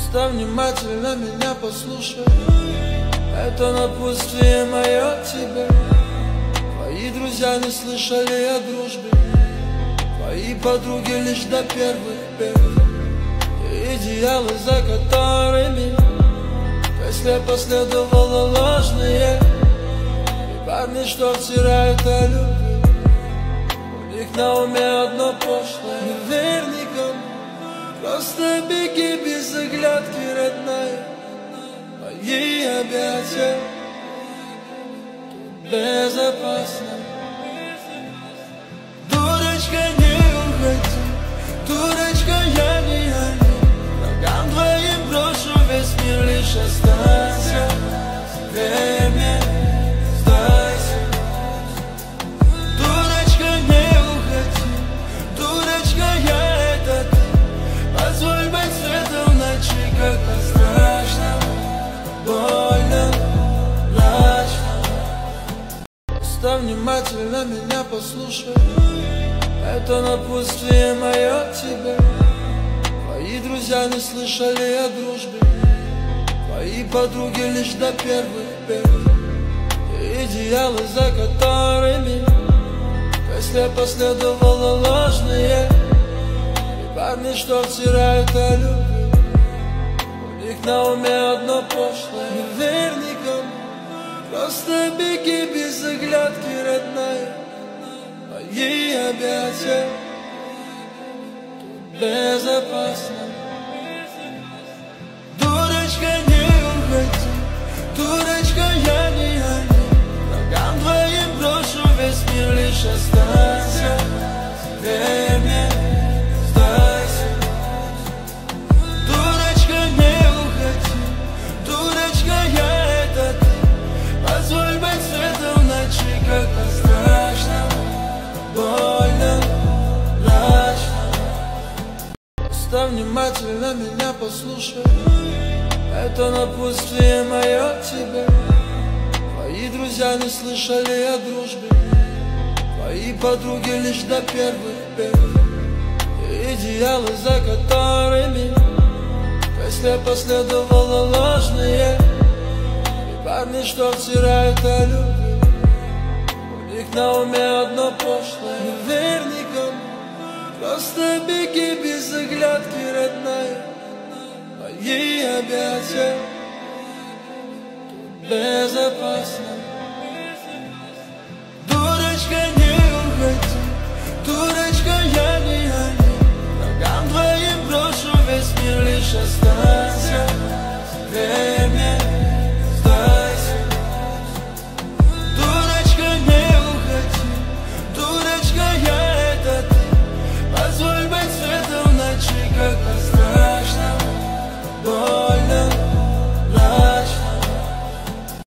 Просто внимательно меня послушай. Это напутствие мое тебе. Твои друзья не слышали о дружбе, твои подруги лишь до первых бед. Идеалы, за которыми ты слепо следовала, ложные. И парни, что втирают о любви, у них на уме одно пошлое. Не верь никому, просто беги без оглядки, родная. Мои объятия тут безопасно. Дурочка, не уходи, дурочка, я не один. Ногам твоим брошу весь мир, лишь останься. Верь мне, сдайся. Дурочка, не уходи, дурочка, я это ты. Позволь быть светом в ночи, когда страшно, больно, мрачно. Просто внимательно меня послушай. Это напутствие мое тебе. Твои друзья не слышали о дружбе, твои подруги лишь до первых бед. Идеалы, за которыми ты слепо следовала, ложные. И парни, что втирают о любви, у них на уме одно пошлое. Не верь никому, просто беги без оглядки, родная. Мои объятия тут безопасно. Дурочка, не уходи, дурочка, я не один. Ногам твоим брошу весь мир, лишь останься. Верь мне, сдайся. Дурочка, не уходи, дурочка, я это ты. Позволь быть светом в ночи, когда страшно, больно, мрачно. Просто внимательно меня послушай. Это напутствие мое тебе. Твои друзья не слышали о дружбе, твои подруги лишь до первых бед. Идеалы, за которыми ты слепо следовала, ложные. И парни, что втирают о любви, у них на уме одно пошлое. Не верь никому, просто беги без оглядки, родная. Мои объятия тут безопасно. Дурочка, не уходи, дурочка, я не один. Ногам твоим брошу весь мир, лишь останься.